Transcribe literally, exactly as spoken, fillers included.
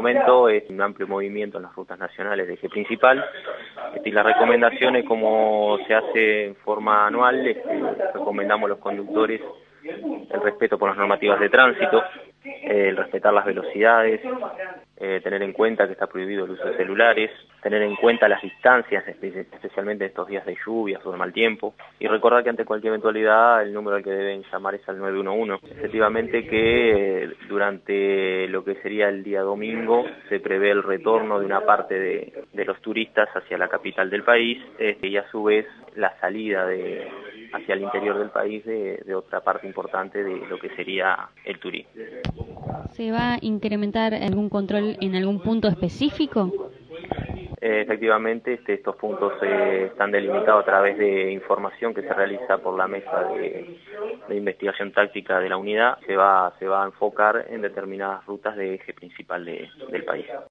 momento es un amplio movimiento en las rutas nacionales de eje principal, y las recomendaciones, como se hace en forma anual, este, recomendamos a los conductores el respeto por las normativas de tránsito, eh, el respetar las velocidades, eh, tener en cuenta que está prohibido el uso de celulares, tener en cuenta las distancias, especialmente en estos días de lluvias o de mal tiempo, y recordar que ante cualquier eventualidad el número al que deben llamar es al nueve uno uno. Efectivamente que eh, durante lo que sería el día domingo se prevé el retorno de una parte de, de los turistas hacia la capital del país, este, y a su vez la salida de hacia el interior del país de, de otra parte importante de lo que sería el turismo. ¿Se va a incrementar algún control en algún punto específico? Eh, efectivamente, este, estos puntos eh, están delimitados a través de información que se realiza por la mesa de, de investigación táctica de la unidad. Se va, se va a enfocar en determinadas rutas de eje principal de, del país.